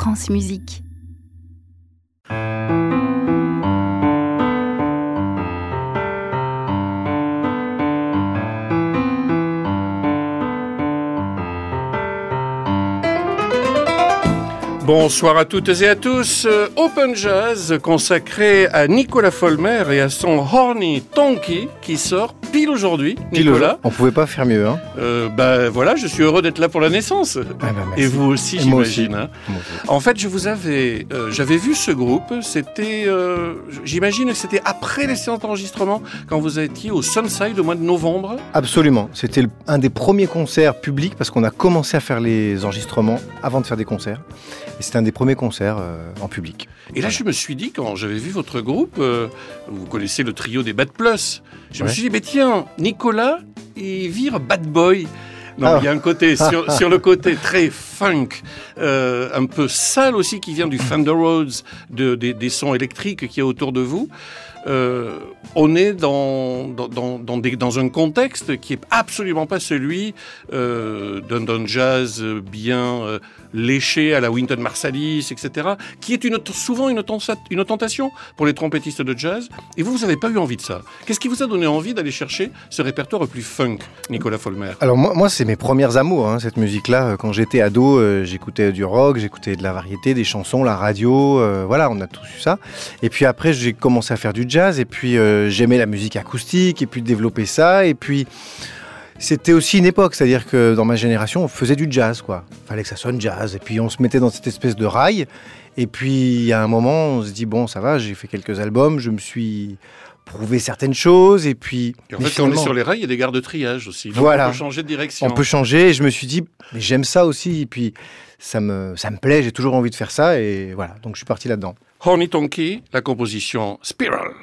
France Musique. Bonsoir à toutes et à tous. Open Jazz consacré à Nicolas Folmer et à son Horny Tonky qui sort pile aujourd'hui. Nicolas, on pouvait pas faire mieux, hein. Voilà, je suis heureux d'être là pour la naissance. Et vous aussi, j'imagine. Hein. En fait, j'avais vu ce groupe. C'était, j'imagine que c'était après les séances d'enregistrement quand vous étiez au Sunside au mois de novembre. Absolument. C'était un des premiers concerts publics parce qu'on a commencé à faire les enregistrements avant de faire des concerts. Et c'était un des premiers concerts en public. Et là, je me suis dit, quand j'avais vu votre groupe, vous connaissez le trio des Bad Plus, je me suis dit, mais tiens, Nicolas, il vire Bad Boy. Non, il y a un côté, sur le côté très funk, un peu sale aussi, qui vient du Fender Rhodes, des sons électriques qu'il y a autour de vous. On est dans un contexte qui est absolument pas celui d'un jazz bien léché à la Wynton Marsalis, etc., qui est souvent une tentation pour les trompettistes de jazz. Et vous n'avez pas eu envie de ça. Qu'est-ce qui vous a donné envie d'aller chercher ce répertoire plus funk, Nicolas Folmer ? Alors moi, c'est mes premières amours, hein, cette musique-là. Quand j'étais ado, j'écoutais du rock, j'écoutais de la variété, des chansons, la radio, voilà, on a tous eu ça. Et puis après, j'ai commencé à faire du jazz, et puis j'aimais la musique acoustique, et puis développer ça, et puis c'était aussi une époque, c'est-à-dire que dans ma génération, on faisait du jazz, quoi. Fallait que ça sonne jazz, et puis on se mettait dans cette espèce de rail, et puis à un moment, on se dit, bon, ça va, j'ai fait quelques albums, je me suis prouvé certaines choses, et puis... Et en fait, quand on est sur les rails, il y a des gares de triage aussi, donc voilà. On peut changer de direction. On peut changer, et je me suis dit, mais j'aime ça aussi, et puis ça me plaît, j'ai toujours envie de faire ça, et voilà, donc je suis parti là-dedans. Horny Tonky, la composition Spiral.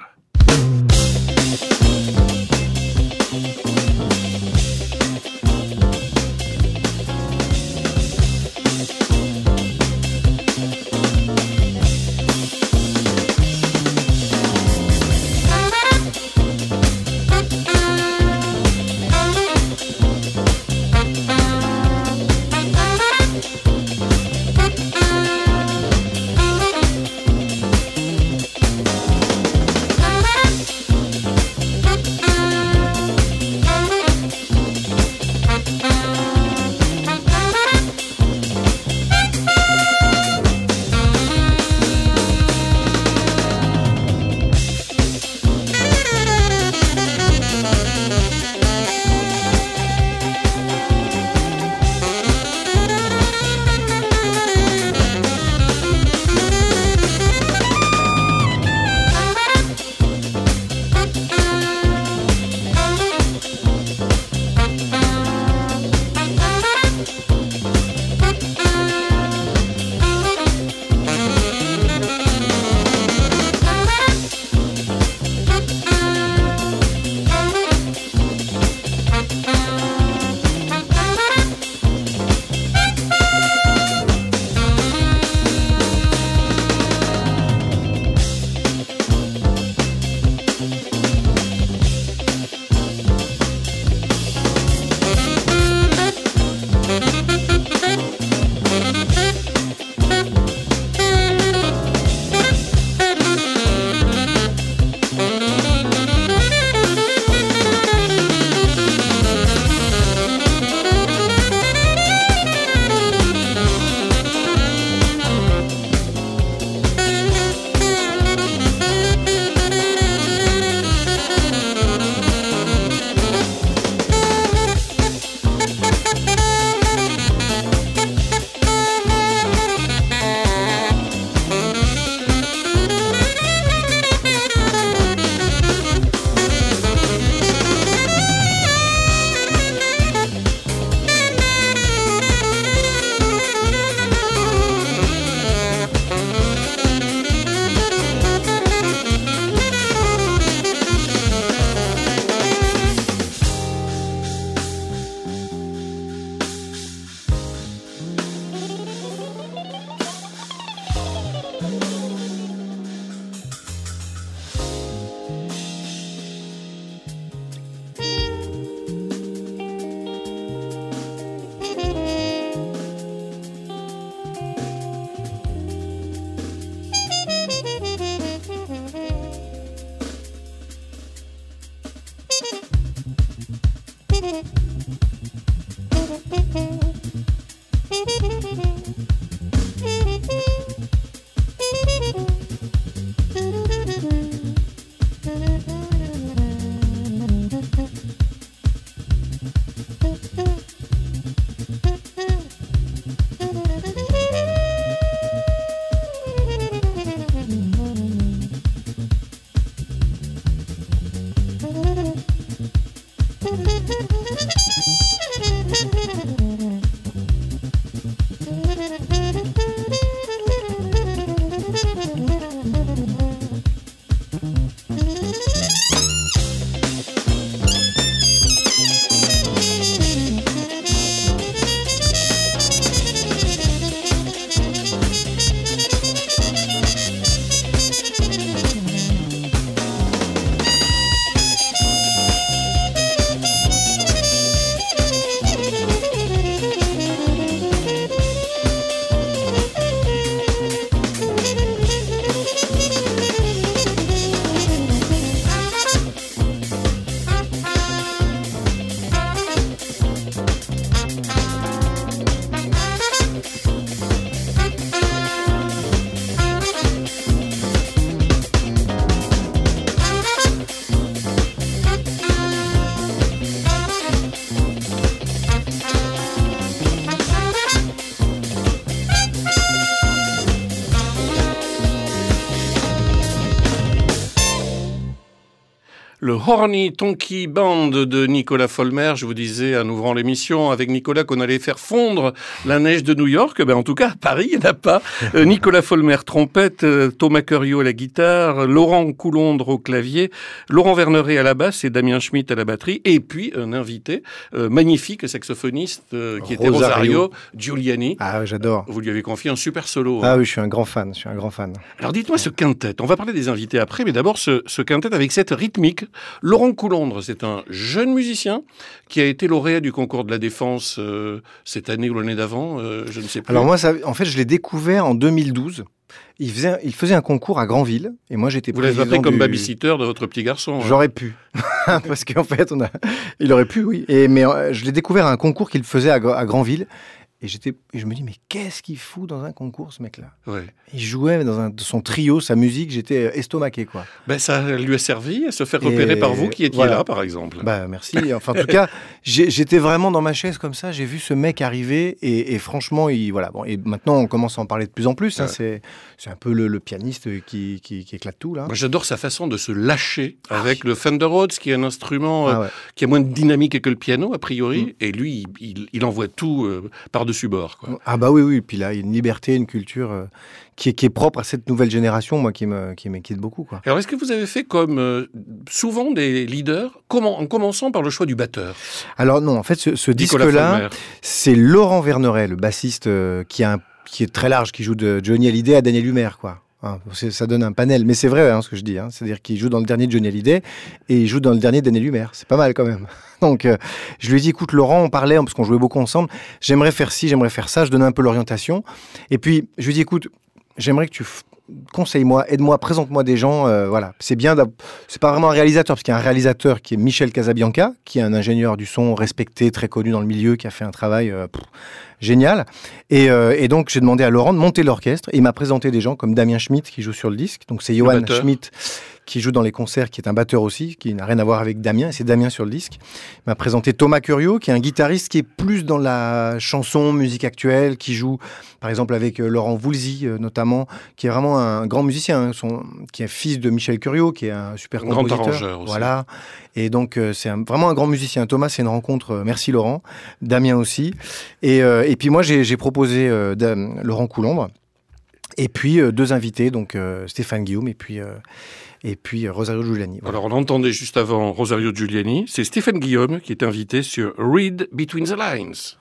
le Horny Tonky Band de Nicolas Folmer. Je vous disais en ouvrant l'émission avec Nicolas qu'on allait faire fondre la neige de New York. En tout cas, à Paris, il n'y en a pas. Nicolas Folmer, trompette, Thomas Curio à la guitare, Laurent Coulondre au clavier, Laurent Verneret à la basse et Damien Schmitt à la batterie. Et puis, un invité magnifique, saxophoniste, qui était Rosario Giuliani. Ah, j'adore. Vous lui avez confié un super solo. Ah oui, je suis un grand fan. Alors dites-moi ce quintet, on va parler des invités après, mais d'abord ce quintet avec cette rythmique. Laurent Coulondre, c'est un jeune musicien qui a été lauréat du concours de la Défense cette année ou l'année d'avant, je ne sais plus. Alors moi, en fait, je l'ai découvert en 2012. Il faisait un concours à Granville et moi j'étais président. Vous l'avez appelé comme babysitter de votre petit garçon. J'aurais pu, parce qu'en fait il aurait pu, oui. Mais je l'ai découvert à un concours qu'il faisait à Granville. Et je me dis, mais qu'est-ce qu'il fout dans un concours, ce mec-là ? Ouais. Il jouait dans son trio, sa musique, j'étais estomaqué, quoi. Ça lui a servi à se faire repérer par vous qui étiez là, par exemple. Merci. Enfin, en tout cas, j'étais vraiment dans ma chaise comme ça. J'ai vu ce mec arriver et franchement, voilà. Bon, et maintenant, on commence à en parler de plus en plus. Hein, c'est un peu le pianiste qui éclate tout, là. Moi, j'adore sa façon de se lâcher avec le Fender Rhodes, qui est un instrument qui a moins de dynamique que le piano, a priori. Et lui, il envoie tout par-dessus bord, quoi. Ah bah oui. Puis là, il y a une liberté, une culture qui est propre à cette nouvelle génération, moi, qui m'inquiète beaucoup, quoi. Alors, est-ce que vous avez fait comme souvent des leaders, en commençant par le choix du batteur ? Alors non, en fait, ce disque-là, c'est Laurent Verneret, le bassiste qui est très large, qui joue de Johnny Hallyday à Daniel Humer, quoi. Ça donne un panel, mais c'est vrai ce que je dis. C'est-à-dire qu'il joue dans le dernier de Johnny Hallyday et il joue dans le dernier de Daniel Humer. C'est pas mal quand même. Donc je lui ai dit, écoute Laurent, on parlait, parce qu'on jouait beaucoup ensemble, j'aimerais faire ci, j'aimerais faire ça, je donnais un peu l'orientation. Et puis je lui ai dit, écoute, j'aimerais que tu conseille-moi, aide-moi, présente-moi des gens. Voilà, c'est bien. C'est pas vraiment un réalisateur, parce qu'il y a un réalisateur qui est Michel Casabianca, qui est un ingénieur du son respecté, très connu dans le milieu, qui a fait un travail génial. Et donc j'ai demandé à Laurent de monter l'orchestre. Et il m'a présenté des gens comme Damien Schmitt qui joue sur le disque. Donc c'est Johan Schmitt qui joue dans les concerts, qui est un batteur aussi, qui n'a rien à voir avec Damien. C'est Damien sur le disque. Il m'a présenté Thomas Curio, qui est un guitariste qui est plus dans la chanson, musique actuelle, qui joue par exemple avec Laurent Voulzy notamment, qui est vraiment un grand musicien, qui est fils de Michel Curio, qui est un super compositeur. Grand arrangeur aussi. Voilà. Et donc c'est vraiment un grand musicien. Thomas, c'est une rencontre. Merci Laurent. Damien aussi. Et puis moi j'ai proposé Laurent Coulondre. Et puis deux invités, donc Stéphane Guillaume et puis Rosario Giuliani. Voilà. Alors on entendait juste avant Rosario Giuliani, c'est Stéphane Guillaume qui est invité sur Read Between the Lines.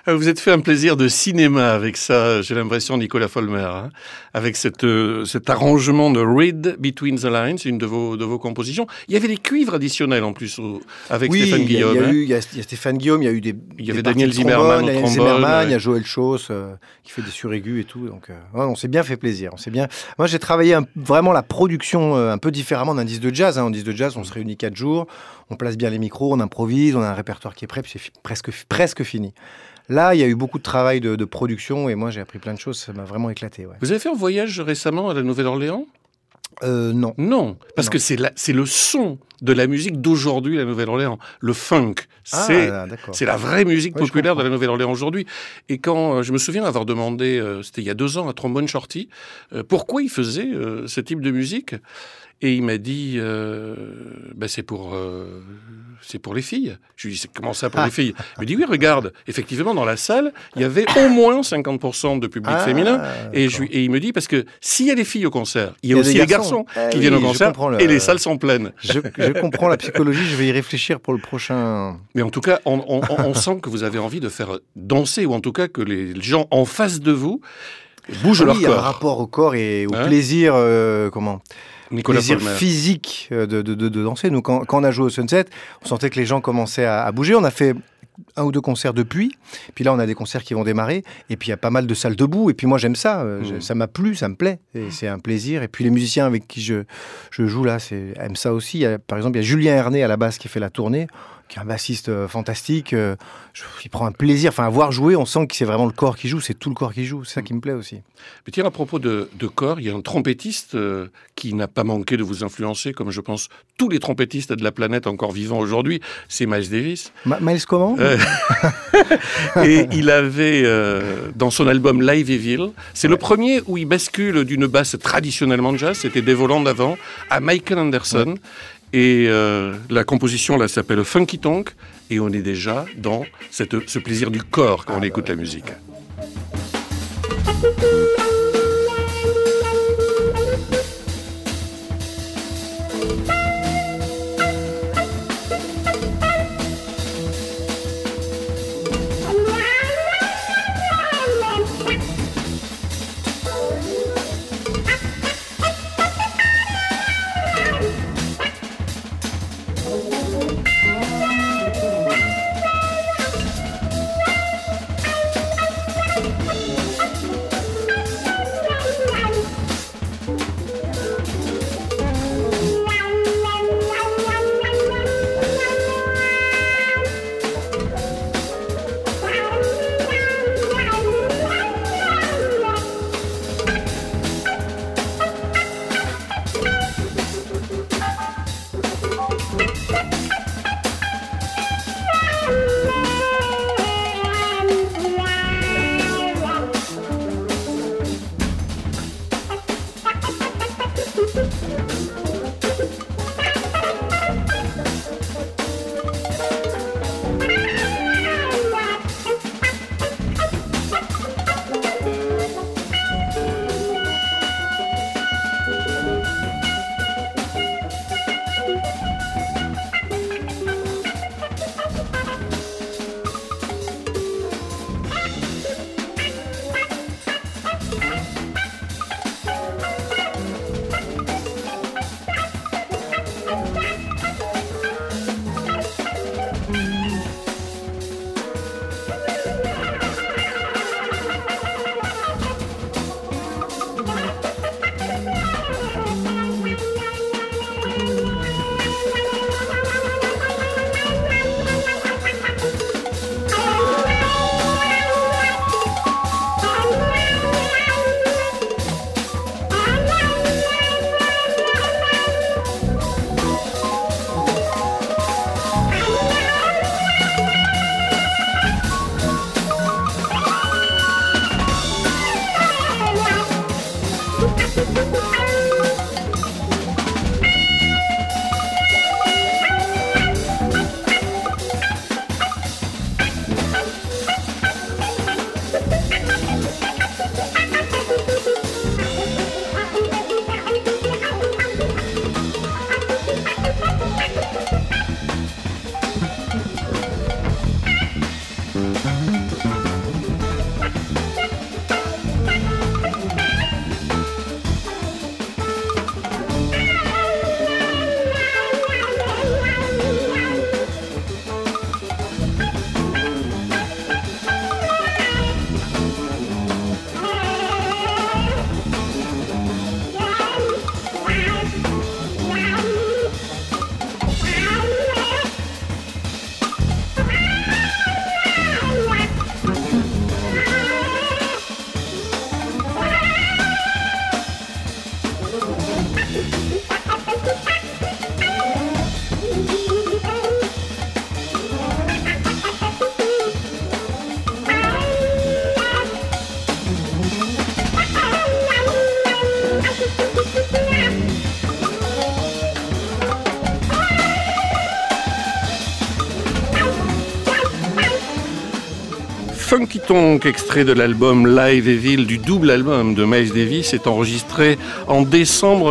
Vous êtes fait un plaisir de cinéma avec ça, j'ai l'impression, Nicolas Folmer, hein, avec cet arrangement de Read Between the Lines, une de vos compositions. Il y avait des cuivres additionnels en plus avec Stéphane Guillaume. Il y a Stéphane Guillaume, il y avait Daniel Zimmerman au trombone. Il y a Joël Chauss qui fait des suraigus et tout. Donc, on s'est bien fait plaisir. Moi, j'ai travaillé vraiment la production un peu différemment d'un disque de jazz. En disque de jazz, on se réunit 4 jours, on place bien les micros, on improvise, on a un répertoire qui est prêt, puis c'est presque fini. Là, il y a eu beaucoup de travail de production et moi, j'ai appris plein de choses. Ça m'a vraiment éclaté. Ouais. Vous avez fait un voyage récemment à la Nouvelle-Orléans ? Non. Non, parce que c'est le son de la musique d'aujourd'hui, la Nouvelle-Orléans. Le funk, c'est la vraie musique populaire de la Nouvelle-Orléans aujourd'hui. Et quand je me souviens avoir demandé, c'était il y a 2 ans à Trombone Shorty, pourquoi il faisait ce type de musique, et il m'a dit, c'est pour les filles. Je lui ai dit, comment ça pour les filles? Il m'a dit, oui, regarde, effectivement, dans la salle, il y avait au moins 50% de public féminin. Et il me dit, parce que s'il y a des filles au concert, il y a aussi les garçons qui viennent au concert, et les salles sont pleines. Je comprends la psychologie, je vais y réfléchir pour le prochain... Mais en tout cas, on sent que vous avez envie de faire danser, ou en tout cas que les gens en face de vous bougent leur corps. Il y a un rapport au corps et au plaisir, Nicolas plaisir Folmer. Physique de danser. Nous, quand on a joué au Sunset, on sentait que les gens commençaient à bouger. On a fait 1 ou 2 concerts depuis. Puis là, on a des concerts qui vont démarrer. Et puis, il y a pas mal de salles debout. Et puis, moi, j'aime ça. Ça m'a plu, ça me plaît. Et c'est un plaisir. Et puis, les musiciens avec qui je joue là aiment ça aussi. Par exemple, il y a Julien Herné à la basse qui fait la tournée, qui est un bassiste fantastique. Il prend un plaisir. Enfin, à voir jouer, on sent que c'est vraiment le corps qui joue. C'est tout le corps qui joue. C'est ça qui me plaît aussi. Mais tiens, à propos de corps, il y a un trompettiste qui n'a pas manqué de vous influencer, comme je pense tous les trompettistes de la planète encore vivants aujourd'hui. C'est Miles Davis. Miles comment Et il avait, dans son album Live Evil, c'est le premier où il bascule d'une basse traditionnellement jazz, c'était Des volants d'avant, à Michael Anderson. Ouais. Et la composition là s'appelle Funky Tonk, et on est déjà dans ce plaisir du corps quand on écoute la musique. Funky Tonk, extrait de l'album Live Evil, du double album de Miles Davis, est enregistré en décembre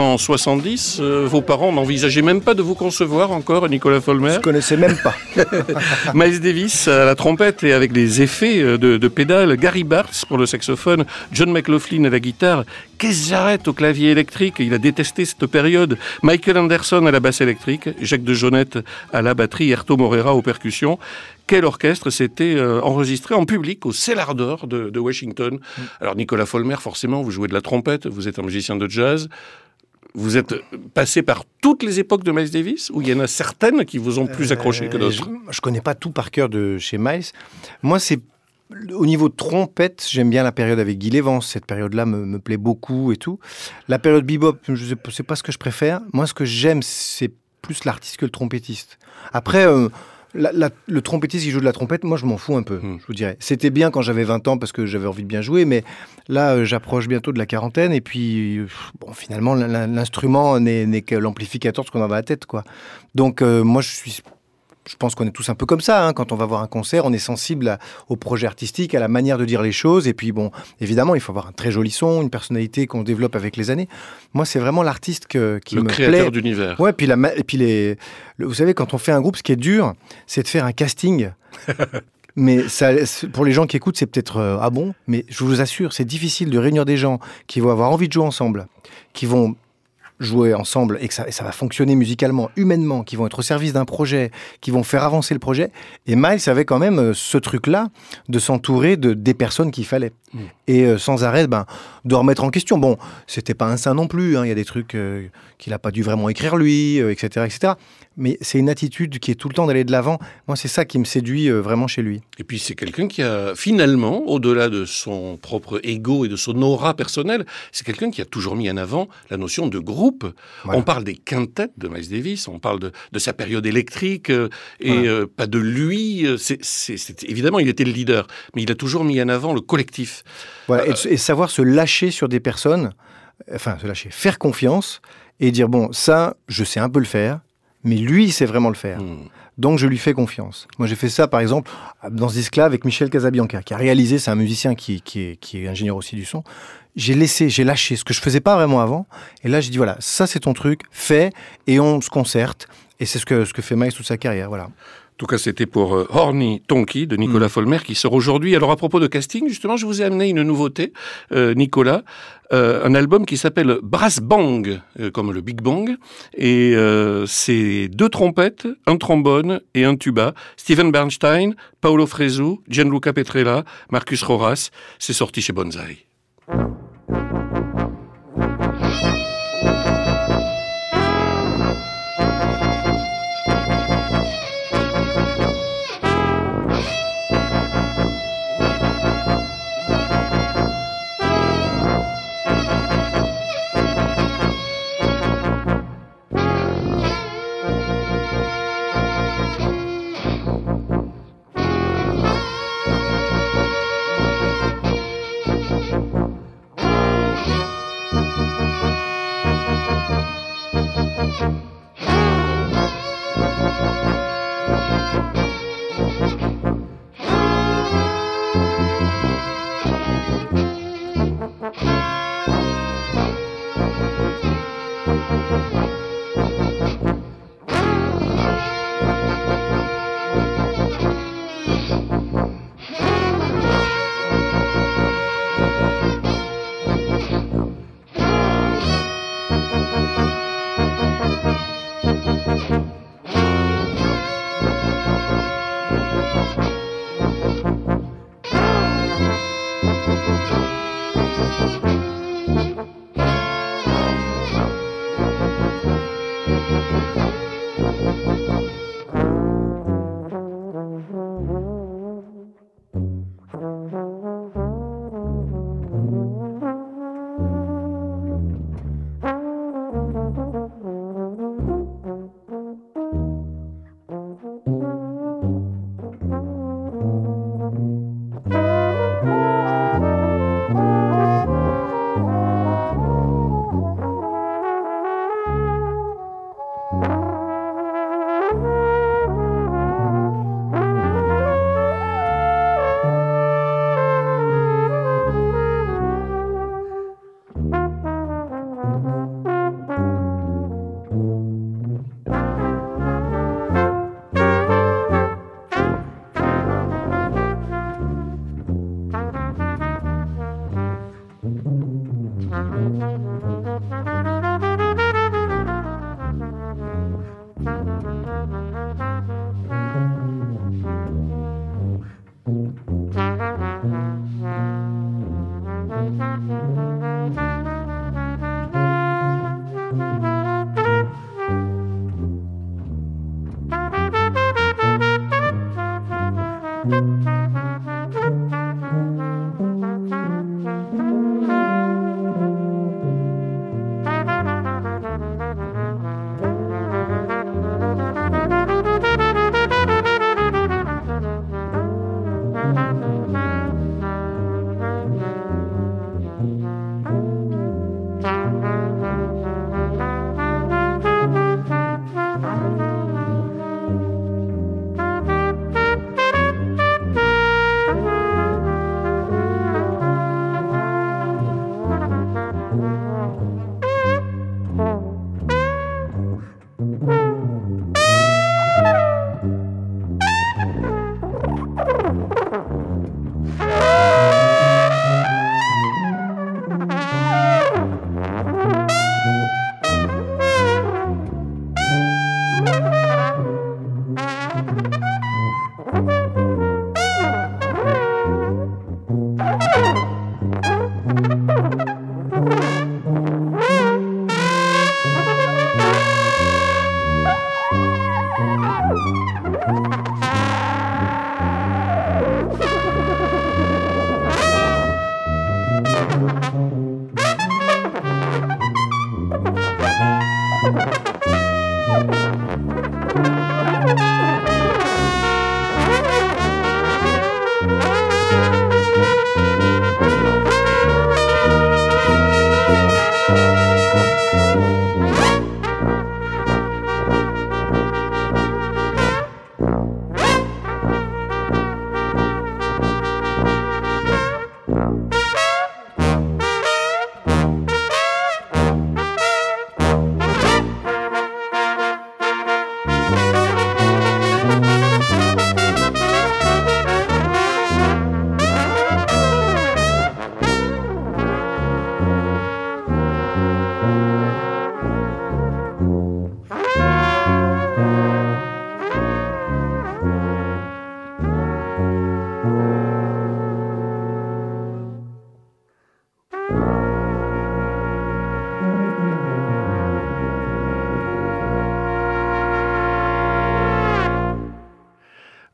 1970. Vos parents n'envisageaient même pas de vous concevoir encore, Nicolas Folmer? Je connaissais même pas. Miles Davis à la trompette et avec des effets de pédales, Gary Bartz pour le saxophone, John McLaughlin à la guitare, Keith Jarrett au clavier électrique, il a détesté cette période, Michael Anderson à la basse électrique, Jacques de Jonette à la batterie, Erto Morera aux percussions. Quel orchestre s'était enregistré en public au Cellar d'Or de Washington. Alors Nicolas Folmer, forcément, vous jouez de la trompette, vous êtes un musicien de jazz. Vous êtes passé par toutes les époques de Miles Davis, ou il y en a certaines qui vous ont plus accroché que d'autres? Je connais pas tout par cœur de chez Miles. Moi, c'est au niveau de trompette, j'aime bien la période avec Guy Lévens. Cette période-là me plaît beaucoup et tout. La période bebop, c'est pas ce que je préfère. Moi, ce que j'aime, c'est plus l'artiste que le trompettiste. Après, le trompettiste qui joue de la trompette, moi, je m'en fous un peu, je vous dirais. C'était bien quand j'avais 20 ans parce que j'avais envie de bien jouer, mais là, j'approche bientôt de la quarantaine et puis, bon, finalement, l'instrument n'est que l'amplificateur de ce qu'on a dans la tête, quoi. Donc, moi, je pense qu'on est tous un peu comme ça, hein. Quand on va voir un concert, on est sensible au projet artistique, à la manière de dire les choses. Et puis, bon, évidemment, il faut avoir un très joli son, une personnalité qu'on développe avec les années. Moi, c'est vraiment l'artiste qui me plaît. Le créateur d'univers. Ouais, vous savez, quand on fait un groupe, ce qui est dur, c'est de faire un casting. Mais ça, pour les gens qui écoutent, c'est peut-être ah bon, mais je vous assure, c'est difficile de réunir des gens qui vont avoir envie de jouer ensemble, qui vont jouer ensemble et que ça va fonctionner musicalement, humainement, qui vont être au service d'un projet, qui vont faire avancer le projet. Et Miles avait quand même ce truc-là de s'entourer des personnes qu'il fallait. Et sans arrêt, de remettre en question. Bon, c'était pas un saint non plus, hein. Il y a des trucs qu'il n'a pas dû vraiment écrire lui, etc., etc. Mais c'est une attitude qui est tout le temps d'aller de l'avant. Moi, c'est ça qui me séduit vraiment chez lui. Et puis, c'est quelqu'un qui a, finalement, au-delà de son propre ego et de son aura personnelle, c'est quelqu'un qui a toujours mis en avant la notion de groupe. Voilà. On parle des quintettes de Miles Davis, on parle de sa période électrique, pas de lui. Évidemment, il était le leader, mais il a toujours mis en avant le collectif. Voilà, et savoir se lâcher sur des personnes, faire confiance et dire, bon, ça, je sais un peu le faire, mais lui, il sait vraiment le faire. Donc, je lui fais confiance. Moi, j'ai fait ça, par exemple, dans ce disque-là, avec Michel Casabianca, qui a réalisé, c'est un musicien qui est ingénieur aussi du son. J'ai lâché ce que je faisais pas vraiment avant. Et là, j'ai dit, voilà, ça, c'est ton truc, fais, et on se concerte. Et c'est ce que fait Miles toute sa carrière, voilà. En tout cas, c'était pour Horny Tonky de Nicolas Folmer qui sort aujourd'hui. Alors, à propos de casting, justement, je vous ai amené une nouveauté, Nicolas. Un album qui s'appelle Brass Bang, comme le Big Bang. Et c'est 2 trompettes, un trombone et un tuba. Steven Bernstein, Paolo Fresu, Gianluca Petrella, Marcus Roras. C'est sorti chez Bonzai.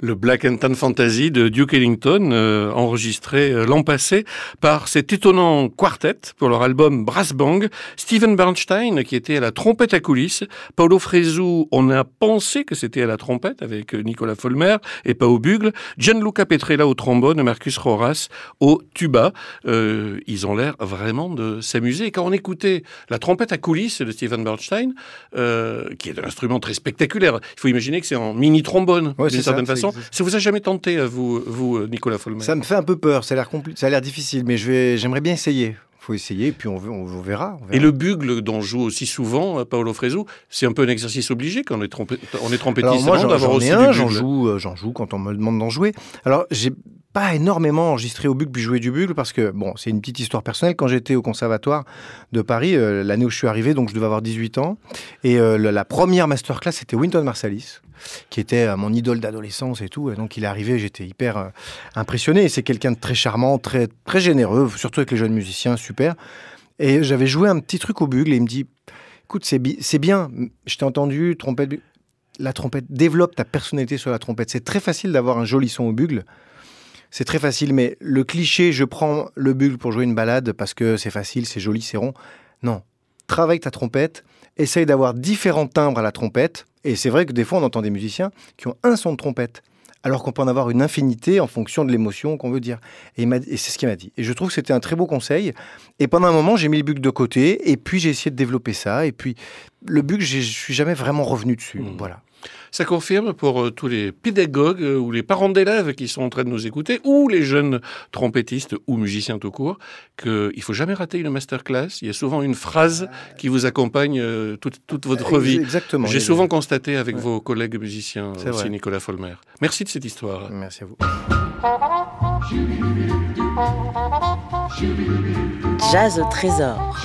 Le Black and Tan Fantasy de Duke Ellington, enregistré l'an passé par cet étonnant quartet pour leur album Brass Bang. Steven Bernstein, qui était à la trompette à coulisses. Paolo Fresu, on a pensé que c'était à la trompette avec Nicolas Folmer et pas au bugle. Gianluca Petrella au trombone, Marcus Roras au tuba. Ils ont l'air vraiment de s'amuser. Et quand on écoutait la trompette à coulisses de Steven Bernstein, qui est un instrument très spectaculaire, il faut imaginer que c'est en mini-trombone, d'une certaine façon. Ça vous a jamais tenté, vous Nicolas Folmer? Ça me fait un peu peur, ça a l'air difficile, mais j'aimerais bien essayer. Il faut essayer, puis on verra. Et le bugle dont joue aussi souvent Paolo Fresu, c'est un peu un exercice obligé quand on est trompettiste. Alors moi, j'en joue quand on me demande d'en jouer. Alors, j'ai pas énormément enregistré au bugle puis joué du bugle parce que, bon, c'est une petite histoire personnelle. Quand j'étais au conservatoire de Paris, l'année où je suis arrivé, donc je devais avoir 18 ans, et la première masterclass, c'était Wynton Marsalis, qui était mon idole d'adolescence et tout. Et donc il est arrivé, j'étais hyper impressionné. Et c'est quelqu'un de très charmant, très, très généreux, surtout avec les jeunes musiciens, super. Et j'avais joué un petit truc au bugle et il me dit, écoute, c'est bien, je t'ai entendu, trompette, la trompette, développe ta personnalité sur la trompette. C'est très facile d'avoir un joli son au bugle. C'est très facile, mais le cliché, je prends le bugle pour jouer une balade parce que c'est facile, c'est joli, c'est rond. Non, travaille ta trompette, essaye d'avoir différents timbres à la trompette. Et c'est vrai que des fois, on entend des musiciens qui ont un son de trompette, alors qu'on peut en avoir une infinité en fonction de l'émotion qu'on veut dire. Et c'est ce qu'il m'a dit. Et je trouve que c'était un très beau conseil. Et pendant un moment, j'ai mis le bugle de côté, et puis j'ai essayé de développer ça. Et puis, le bugle, je suis jamais vraiment revenu dessus. Voilà. Ça confirme pour tous les pédagogues ou les parents d'élèves qui sont en train de nous écouter, ou les jeunes trompettistes ou musiciens tout court, qu'il ne faut jamais rater une masterclass. Il y a souvent une phrase qui vous accompagne toute votre vie. Exactement. J'ai souvent constaté avec vos collègues musiciens, aussi Nicolas Folmer. Merci de cette histoire. Merci à vous. Jazz au trésor.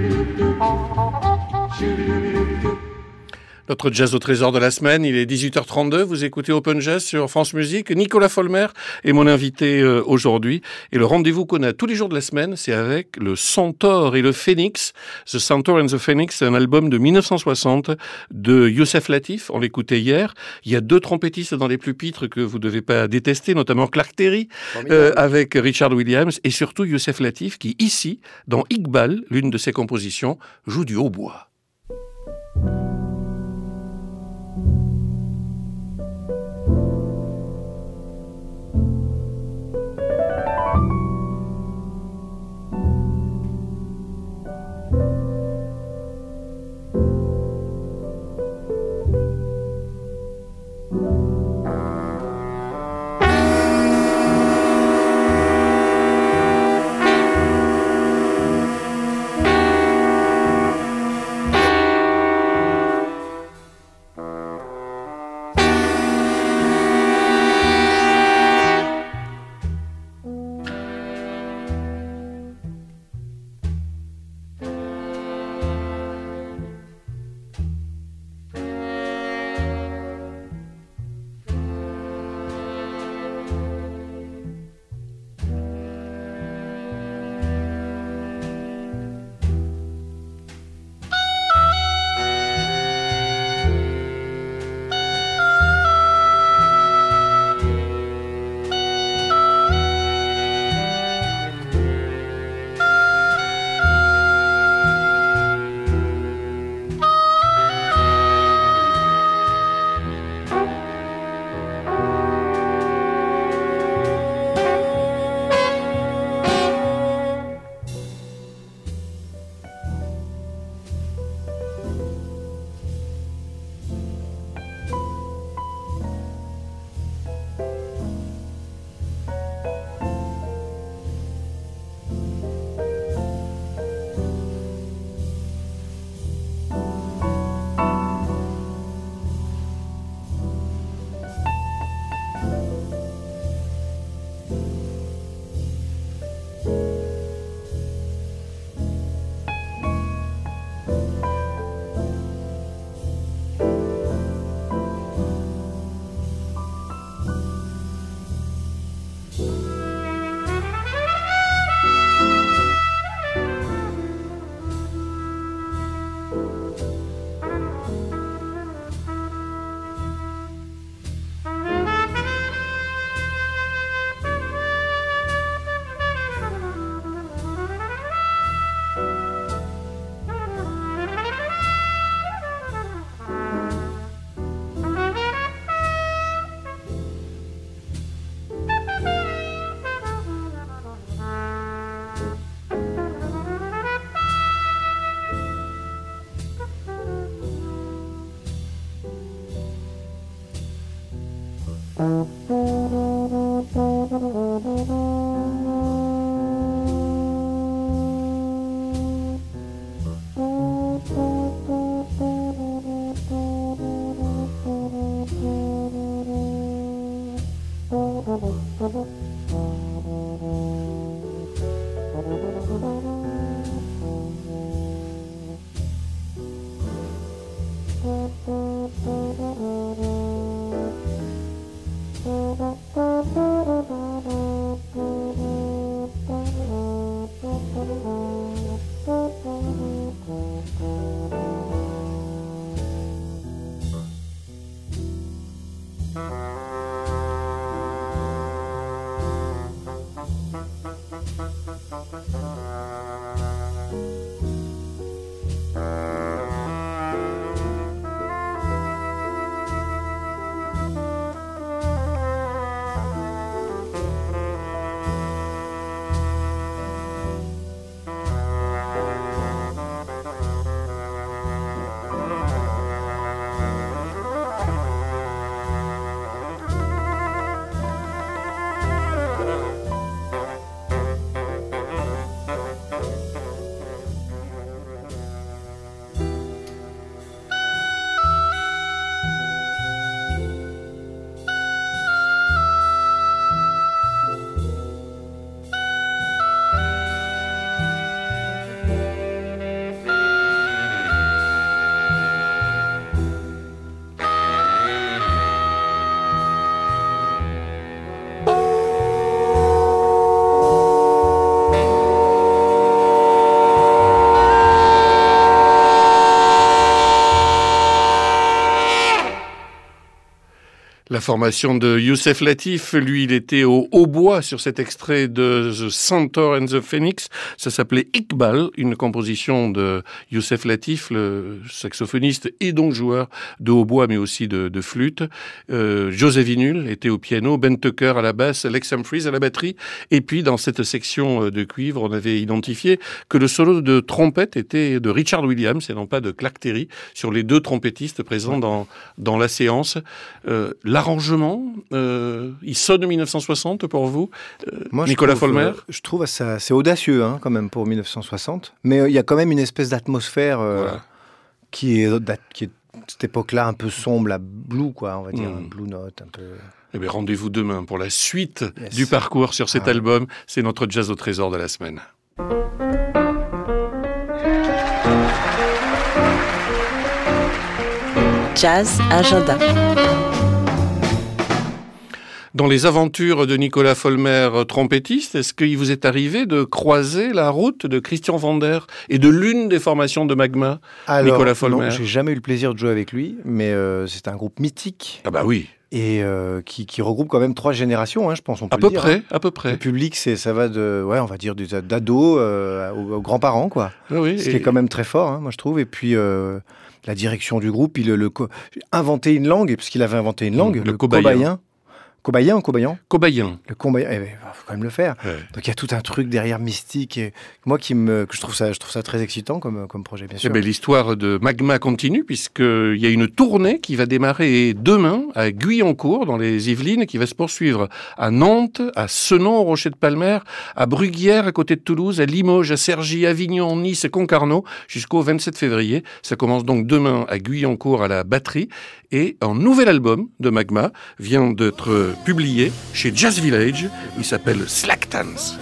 Notre jazz au trésor de la semaine, il est 18h32, vous écoutez Open Jazz sur France Musique. Nicolas Folmer est mon invité aujourd'hui. Et le rendez-vous qu'on a tous les jours de la semaine, c'est avec le Centaure et le Phoenix. The Centaur and the Phoenix, c'est un album de 1960 de Youssef Latif, on l'écoutait hier. Il y a 2 trompettistes dans les pupitres que vous ne devez pas détester, notamment Clark Terry, avec Richard Williams, et surtout Youssef Latif, qui ici, dans Iqbal, l'une de ses compositions, joue du hautbois. La formation de Youssef Latif, lui, il était au hautbois sur cet extrait de The Centaur and the Phoenix. Ça s'appelait Iqbal, une composition de Youssef Latif, le saxophoniste et donc joueur de hautbois, mais aussi de flûte. José Vinul était au piano, Ben Tucker à la basse, Lex Humphries à la batterie. Et puis, dans cette section de cuivre, on avait identifié que le solo de trompette était de Richard Williams et non pas de Clark Terry, sur les deux trompettistes présents dans la séance. L'arrangement, il sonne 1960 pour vous, Moi, Nicolas Folmer? Je trouve ça assez audacieux quand même pour 1960, mais il y a quand même une espèce d'atmosphère qui est cette époque-là un peu sombre, la blue, quoi, on va dire, blue note, un peu... Eh bien, rendez-vous demain pour la suite du parcours sur cet album. C'est notre Jazz au trésor de la semaine. Jazz Agenda. Dans les aventures de Nicolas Folmer, trompettiste, est-ce qu'il vous est arrivé de croiser la route de Christian Vander et de l'une des formations de Magma, Nicolas Folmer? Non, j'ai jamais eu le plaisir de jouer avec lui, mais c'est un groupe mythique. Ah bah oui. Et qui regroupe quand même 3 générations, je pense, on peut à le peu dire. Près, à peu près. Le public, ça va de, on va dire, d'ados aux grands-parents, quoi. Oui, Ce qui est quand même très fort, moi, je trouve. Et puis, la direction du groupe, il inventé une langue, puisqu'il avait inventé une langue, le cobayen. Cobayen ou Cobayan ? Cobayen. Le Cobayen, il faut quand même le faire. Ouais. Donc il y a tout un truc derrière mystique. Et moi, que je trouve ça très excitant comme projet, bien sûr. L'histoire de Magma continue, puisqu'il y a une tournée qui va démarrer demain à Guyancourt, dans les Yvelines, qui va se poursuivre à Nantes, à Senon, au Rocher de Palmer, à Bruguière, à côté de Toulouse, à Limoges, à Cergy, Avignon, Nice et Concarneau, jusqu'au 27 février. Ça commence donc demain à Guyancourt à la batterie. Et un nouvel album de Magma vient d'être publié chez Jazz Village. Il s'appelle Slack Dance.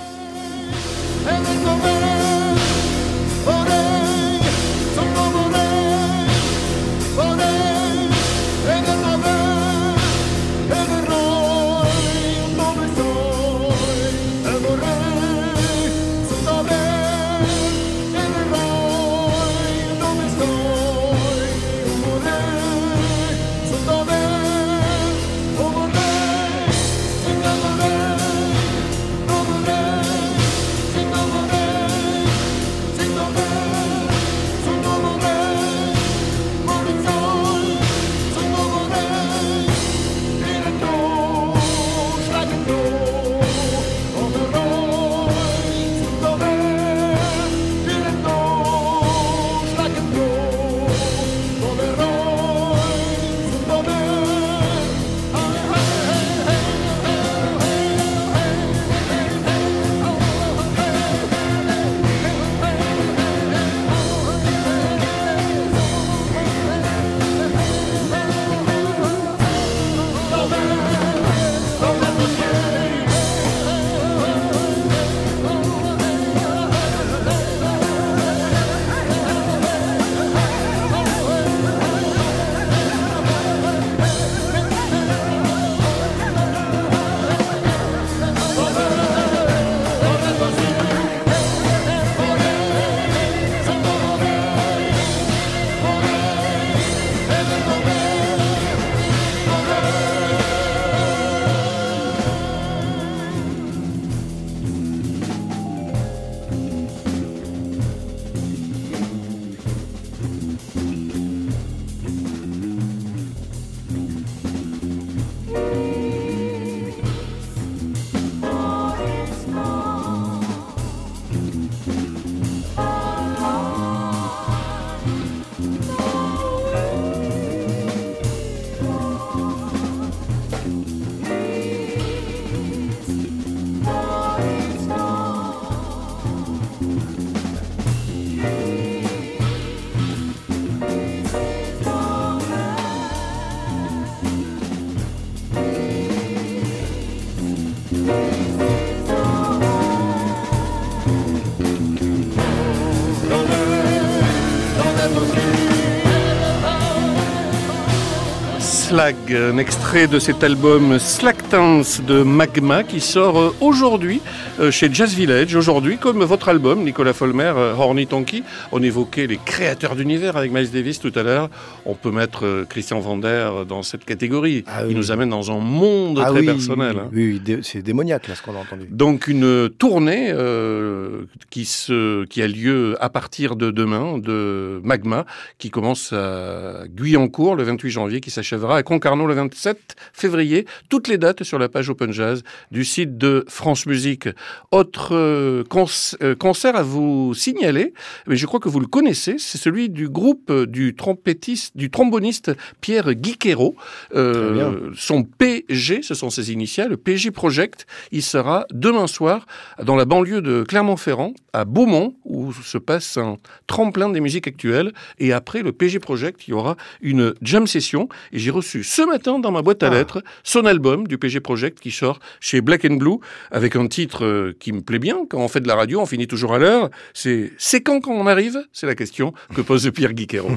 Flag, un extrait de cet album Slack Dance de Magma qui sort aujourd'hui chez Jazz Village. Aujourd'hui, comme votre album, Nicolas Folmer, Horny Tonky, on évoquait les créateurs d'univers avec Miles Davis tout à l'heure. On peut mettre Christian Vander dans cette catégorie. Il nous amène dans un monde très personnel. Oui, c'est démoniaque là ce qu'on a entendu. Donc une tournée qui a lieu à partir de demain de Magma, qui commence à Guyancourt le 28 janvier, qui s'achèvera à Concarneau le 27 février. Toutes les dates sur la page Open Jazz du site de France Musique. Autre concert à vous signaler, mais je crois que vous le connaissez, c'est celui du groupe du tromboniste Pierre Guiquero. Son PG, ce sont ses initiales, PG Project. Il sera demain soir dans la banlieue de Clermont-Ferrand, à Beaumont, où se passe un tremplin des musiques actuelles. Et après le PG Project, il y aura une jam session. Et j'ai reçu ce matin dans ma boîte à lettres son album du PG Project qui sort chez Black & Blue avec un titre qui me plaît bien. Quand on fait de la radio, on finit toujours à l'heure. C'est quand on arrive? C'est la question que pose Pierre Guiquero.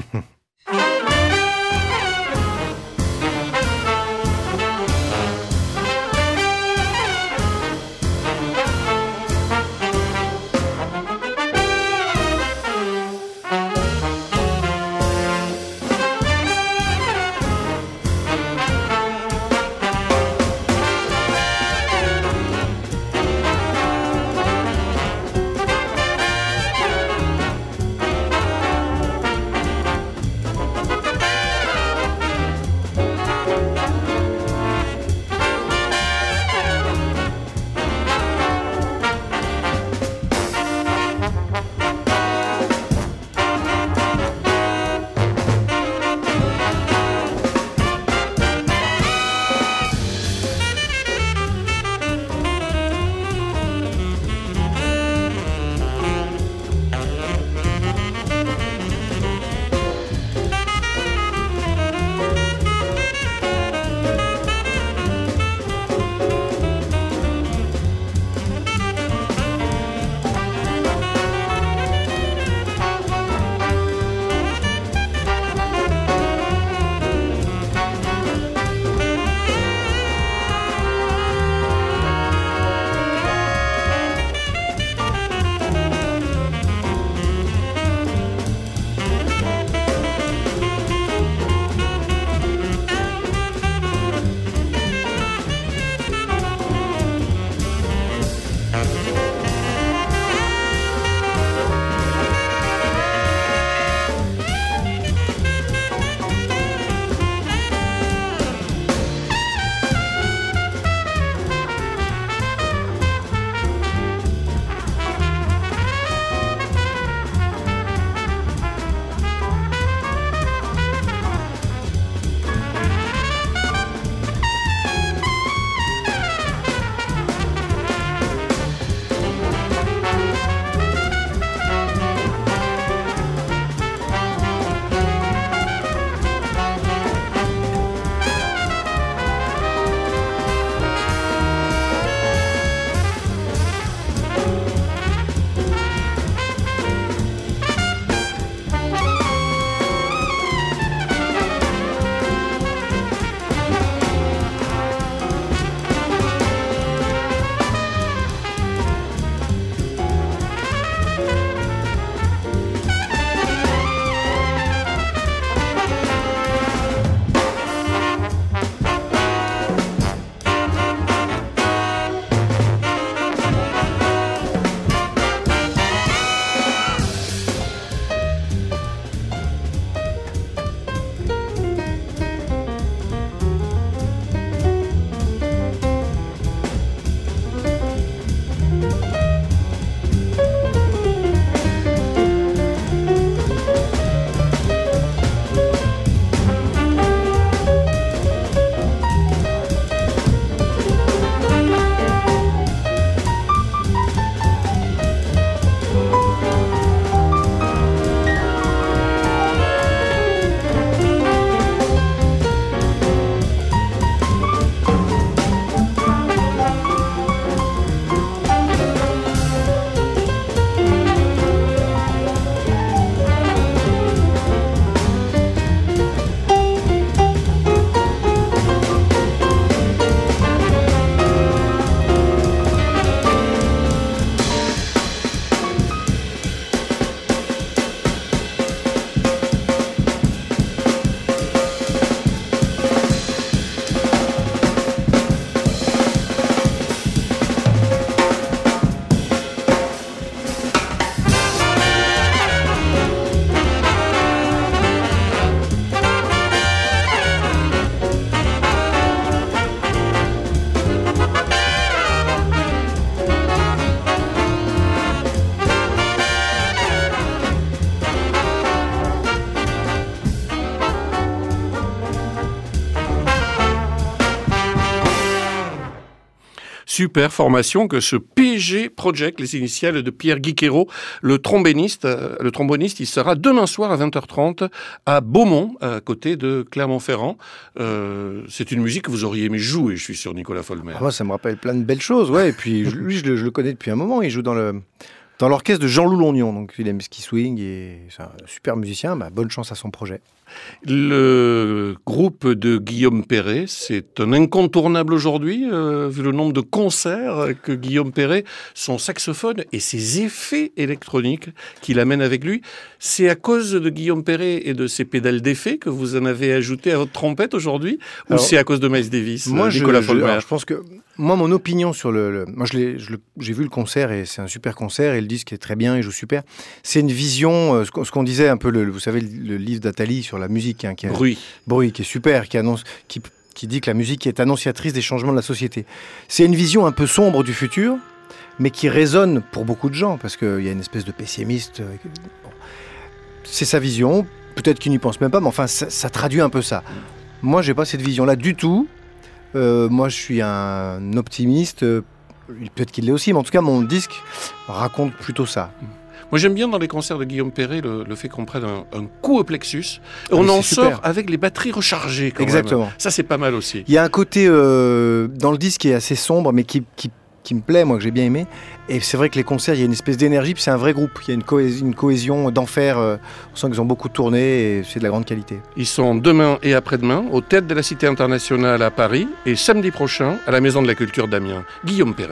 super formation que ce PG Project, les initiales de Pierre Guiquero, le tromboniste, il sera demain soir à 20h30 à Beaumont, à côté de Clermont-Ferrand. C'est une musique que vous auriez aimé jouer, je suis sûr, Nicolas Folmer. Moi, ça me rappelle plein de belles choses, ouais. Et puis lui, je le connais depuis un moment. Il joue dans l'orchestre de Jean-Loup Longnon, donc il aime ski swing et c'est un super musicien. Bonne chance à son projet. Le groupe de Guillaume Perret, c'est un incontournable aujourd'hui, vu le nombre de concerts que Guillaume Perret, son saxophone et ses effets électroniques qu'il amène avec lui. C'est à cause de Guillaume Perret et de ses pédales d'effets que vous en avez ajouté à votre trompette aujourd'hui, ou c'est à cause de Miles Davis, Nicolas Folmer? Je pense que moi, mon opinion sur moi, j'ai vu le concert et c'est un super concert et le disque est très bien, il joue super. C'est une vision, ce qu'on disait un peu, vous savez, le livre d'Attali sur la musique, hein, Bruit, qui est super, qui dit que la musique est annonciatrice des changements de la société. C'est une vision un peu sombre du futur, mais qui résonne pour beaucoup de gens, parce qu'il y a une espèce de pessimiste. Bon. C'est sa vision, peut-être qu'il n'y pense même pas, mais enfin, ça traduit un peu ça. Moi, j'ai pas cette vision-là du tout. Moi, je suis un optimiste, peut-être qu'il l'est aussi, mais en tout cas, mon disque raconte plutôt ça. Moi, j'aime bien dans les concerts de Guillaume Perret le fait qu'on prenne un coup au plexus. On en sort avec les batteries rechargées. Exactement. Même. Ça, c'est pas mal aussi. Il y a un côté dans le disque qui est assez sombre, mais qui me plaît, moi, que j'ai bien aimé. Et c'est vrai que les concerts, il y a une espèce d'énergie, puis c'est un vrai groupe. Il y a une cohésion d'enfer. On sent qu'ils ont beaucoup tourné et c'est de la grande qualité. Ils sont demain et après-demain au Théâtre de la Cité Internationale à Paris et samedi prochain à la Maison de la Culture d'Amiens. Guillaume Perret.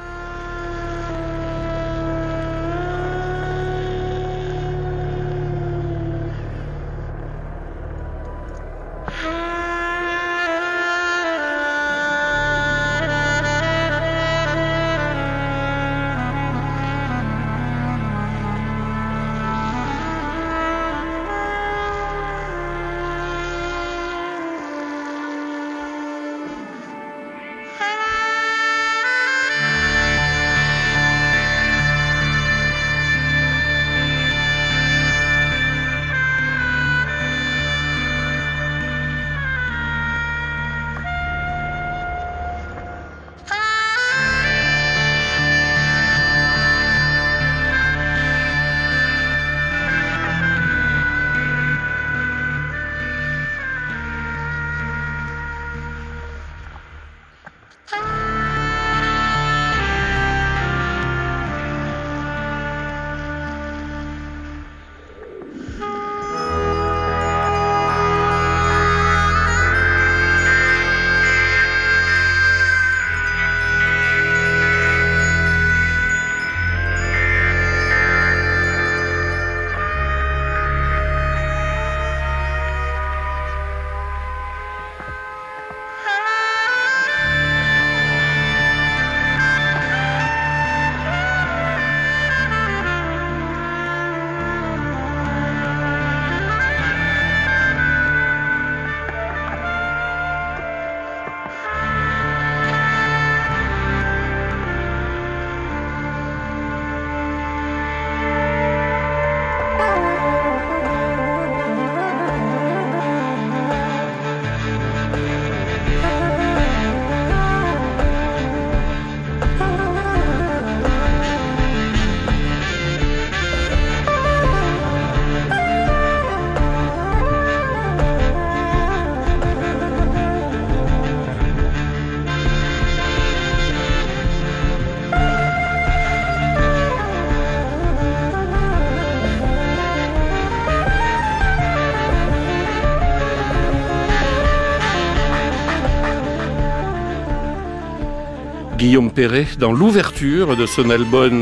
Guillaume Perret dans l'ouverture de son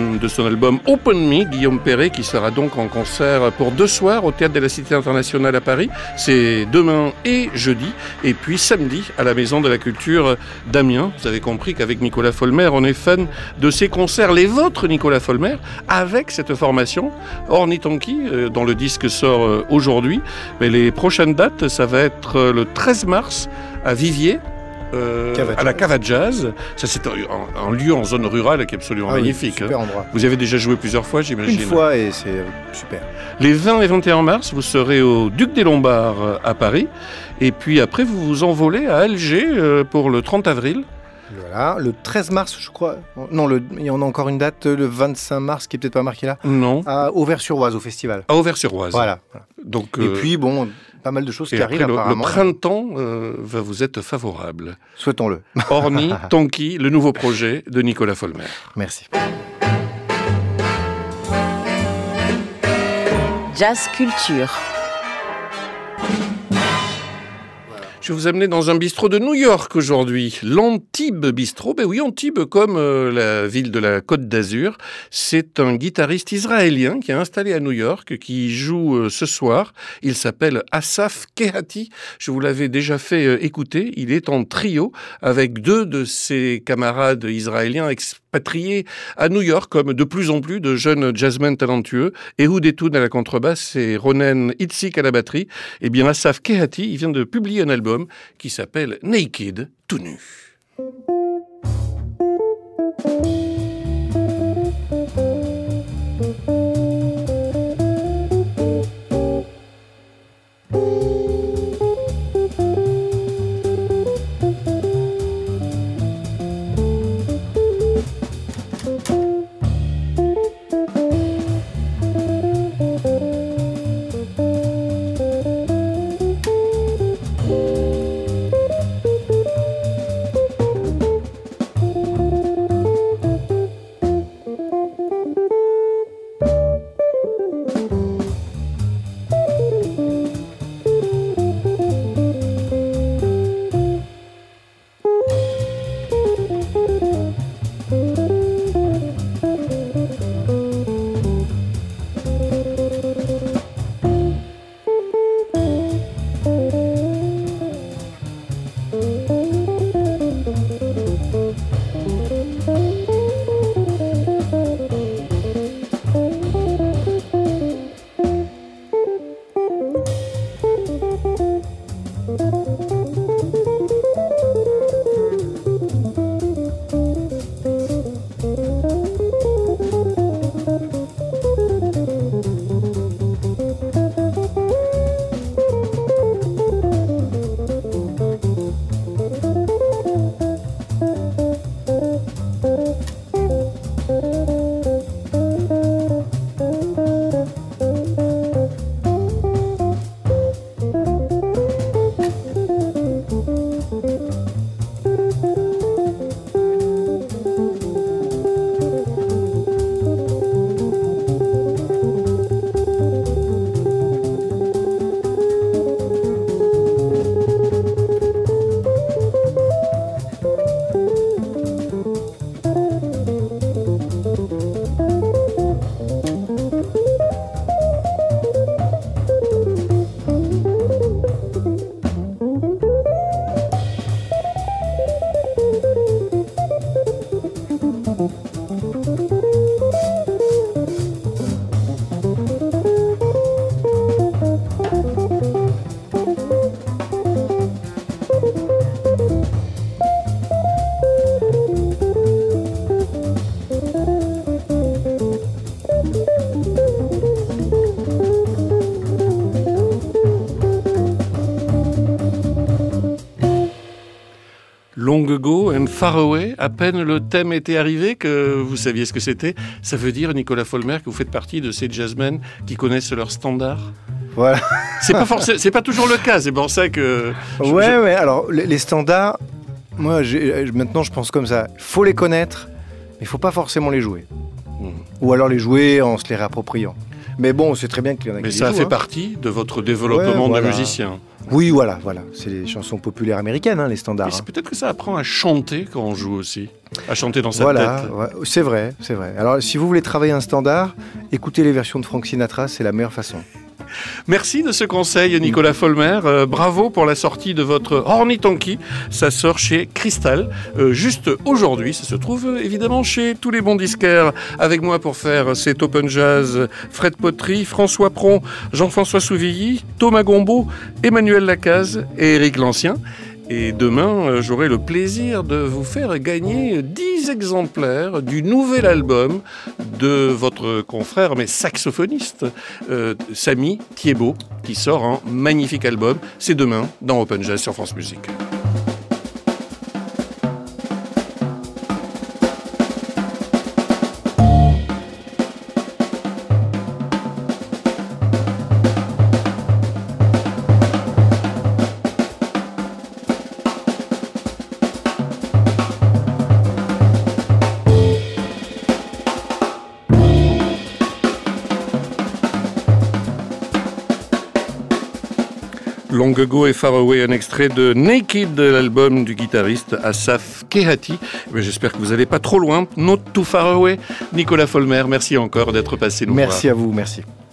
album Open Me, Guillaume Perret qui sera donc en concert pour 2 soirs au Théâtre de la Cité Internationale à Paris. C'est demain et jeudi, et puis samedi à la Maison de la Culture d'Amiens. Vous avez compris qu'avec Nicolas Folmer, on est fan de ces concerts, les vôtres Nicolas Folmer, avec cette formation Ornitonki, dont le disque sort aujourd'hui. Mais les prochaines dates, ça va être le 13 mars à Viviers, à la Cave à Jazz. Ça, c'est un lieu en zone rurale qui est absolument magnifique. Super endroit. Vous y avez déjà joué plusieurs fois, j'imagine. Une fois et c'est super. Les 20 et 21 mars, vous serez au Duc des Lombards à Paris. Et puis après, vous vous envolez à Alger pour le 30 avril. Voilà, le 13 mars, je crois. Non, il y en a encore une date, le 25 mars, qui est peut-être pas marqué là. Non. À Auvers-sur-Oise, au festival. À Auvers-sur-Oise. Voilà. Donc, et puis, bon, pas mal de choses qui arrivent apparemment. Le printemps va vous être favorable. Souhaitons-le. Orni Tonki, le nouveau projet de Nicolas Folmer. Merci. Jazz Culture. Je vais vous amener dans un bistrot de New York aujourd'hui, l'Antibes Bistrot. Ben oui, Antibes comme la ville de la Côte d'Azur. C'est un guitariste israélien qui est installé à New York, qui joue ce soir. Il s'appelle Asaf Kehati. Je vous l'avais déjà fait écouter. Il est en trio avec 2 de ses camarades israéliens expatriés à New York, comme de plus en plus de jeunes jazzmen talentueux. Ehud Etoun à la contrebasse et Ronen Itzik à la batterie. Eh bien, Asaf Kehati, il vient de publier un album qui s'appelle Naked, tout nu. Long ago and far away, à peine le thème était arrivé que vous saviez ce que c'était. Ça veut dire, Nicolas Folmer, que vous faites partie de ces jazzmen qui connaissent leurs standards. Voilà. C'est pas toujours le cas, c'est pour ça que... Ouais, alors les standards, moi maintenant je pense comme ça, il faut les connaître, mais il ne faut pas forcément les jouer. Ou alors les jouer en se les réappropriant. Mais bon, c'est très bien qu'il y en a qui les jouent. Mais ça fait partie de votre développement de musicien. Oui, voilà. C'est les chansons populaires américaines, les standards. Et c'est peut-être que ça apprend à chanter quand on joue aussi. À chanter dans sa tête. Ouais, c'est vrai. Alors, si vous voulez travailler un standard, écoutez les versions de Frank Sinatra, c'est la meilleure façon. Merci de ce conseil, Nicolas Folmer. Bravo pour la sortie de votre Orni Tonki. Ça sort chez Crystal. Juste aujourd'hui, ça se trouve évidemment chez tous les bons disquaires. Avec moi pour faire cet Open Jazz, Fred Potry, François Pron, Jean-François Souvilly, Thomas Gombeau, Emmanuel Lacaze et Éric Lancien. Et demain, j'aurai le plaisir de vous faire gagner 10 exemplaires du nouvel album de votre confrère, mais saxophoniste, Samy Thiebaud, qui sort un magnifique album. C'est demain dans Open Jazz sur France Musique. Long Ago et Far Away, un extrait de Naked, de l'album du guitariste Asaf Kehati. J'espère que vous n'allez pas trop loin. Not Too Far Away. Nicolas Folmer, merci encore d'être passé nous voir. Merci à vous, merci.